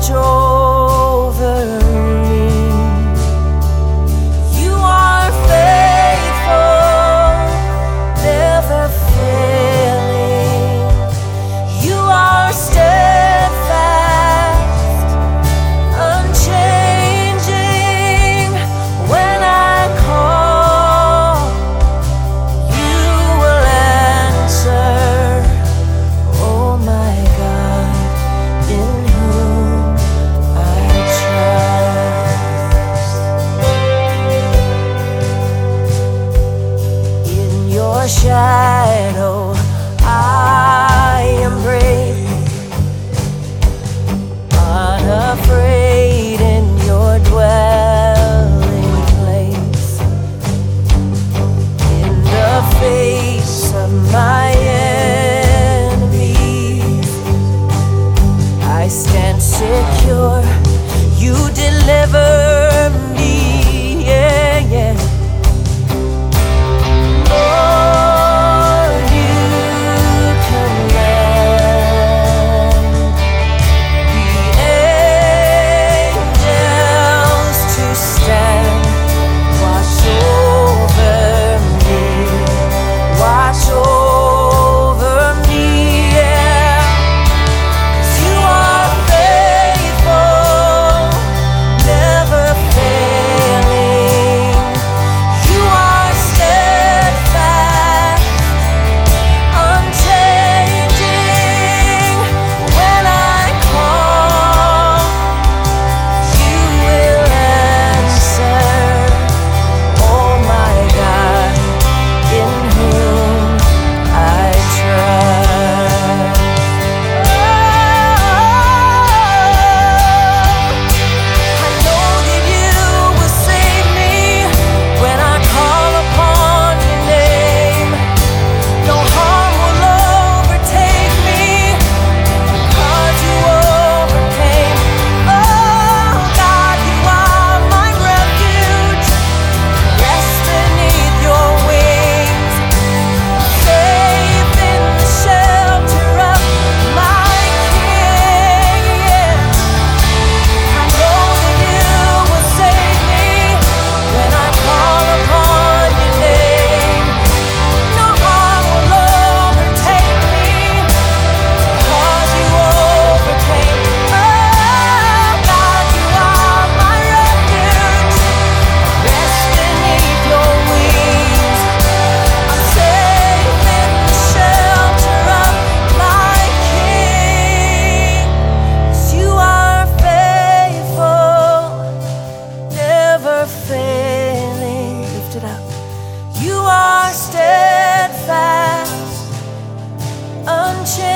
watch over me. You are faithful, never failing. You are steadfast, unchanging. When I call, you will answer. Oh my God, in whom I trust. In your shadow I am brave, unafraid in your dwelling place. In the face of my enemies, I stand secure. You deliver me, yeah, yeah. Lord, you command the angels to stand. Watch over me, watch over me, yeah. 'Cause you are faithful, never failing. You are steadfast, unchanging. When I call, you will answer. Oh my God, in whom I trust. I know that you will save me when I call upon your name. No harm will overtake me, because you overcame. Oh God, you are my refuge. Rest beneath your wings, safe in the shelter of my King. Yeah. I know that you will save me when I call upon your name. No harm will overtake me, because you overcame. Oh God, you are my refuge. Rest beneath your wings. I'm safe in the shelter of my King. 'Cause you are faithful, never failing. Lift it up. You are steadfast, unchanging.